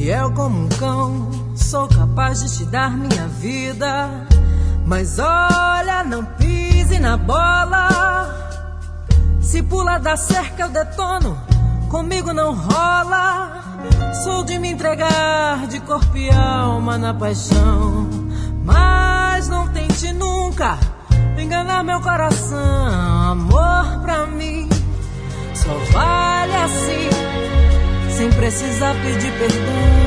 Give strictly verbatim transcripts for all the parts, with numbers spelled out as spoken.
fiel como um cão, sou capaz de te dar minha vida. Mas olha, não pise na bola. Se pula da cerca eu detono, comigo não rola. Sou de me entregar de corpo e alma na paixão. Mas não tente nunca enganar meu coração. Amor pra mim só vale assim, sem precisar pedir perdão.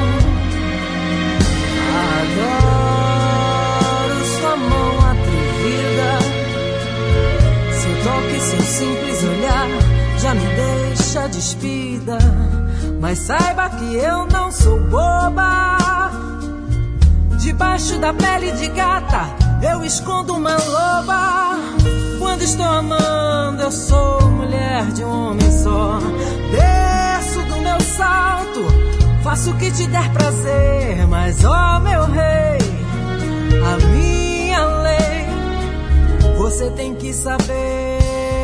Adoro sua mão atrevida, seu toque, seu simples olhar já me deixa despida. Mas saiba que eu não sou boba. Debaixo da pele de gata eu escondo uma loba. Quando estou amando eu sou mulher de um homem só. Desço do meu salto, faço o que te der prazer. Mas ó meu rei, a minha lei você tem que saber.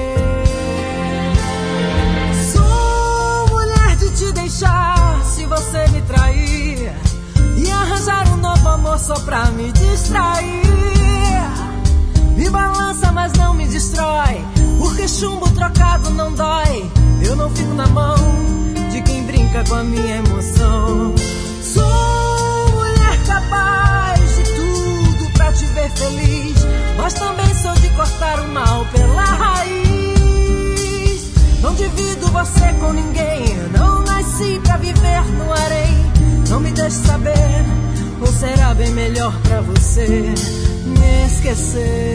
Sou mulher de te deixar se você me trair, e arranjar um novo amor só pra me distrair. Me balança, mas não me destrói, porque chumbo trocado não dói. Eu não fico na mão de quem brinca com a minha emoção. Sou mulher capaz de tudo pra te ver feliz, mas também sou de cortar o mal pela raiz. Não divido você com ninguém, não nasci pra viver no harém. Não me deixe saber, ou será bem melhor pra você me esquecer.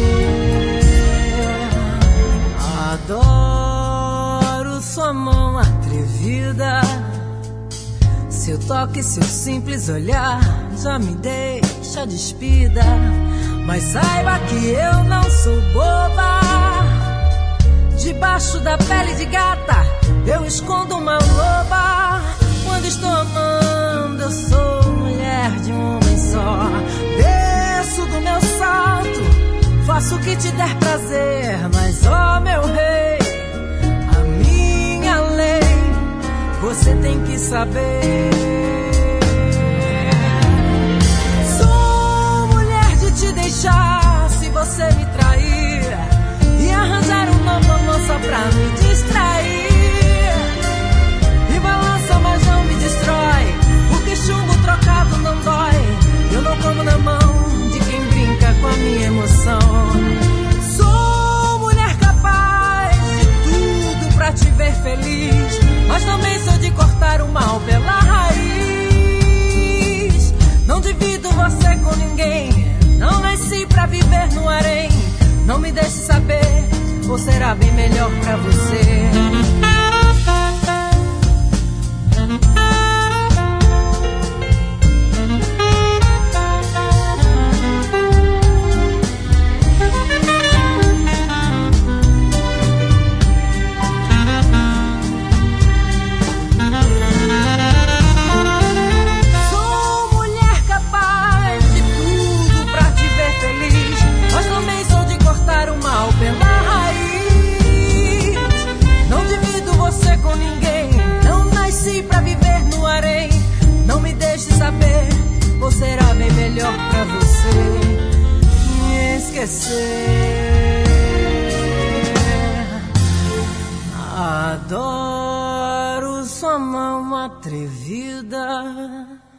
Adoro sua mão atrevida, seu toque, seu simples olhar já me deixa despida. Mas saiba que eu não sou boba. Debaixo da pele de gata eu escondo uma loba. Quando estou amando eu sou mulher de um homem só. Desço do meu salto, faço o que te der prazer. Mas ó meu rei, a minha lei você tem que saber. Sou mulher de te deixar se você me trair, e arranjar um novo amor só pra me distrair. Me balança, mas não me destrói, porque chumbo trocado não dói. Eu não como na mão de quem brinca com a minha emoção. Sou mulher capaz de tudo pra te ver feliz, mas também sou de cortar o mal pela raiz. Não divido você com ninguém, não nasci pra viver no harém. Não me deixe saber, ou será bem melhor pra você. Ou será bem melhor pra você me esquecer. Adoro sua mão atrevida,